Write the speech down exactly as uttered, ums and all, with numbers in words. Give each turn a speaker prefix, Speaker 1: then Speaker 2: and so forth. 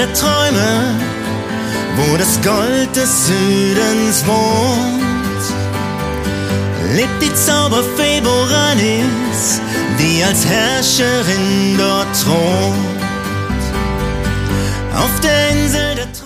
Speaker 1: der Träume, wo das Gold des Südens wohnt, lebt die Zauberfee Boranis, die als Herrscherin dort thront. Auf der Insel der Träume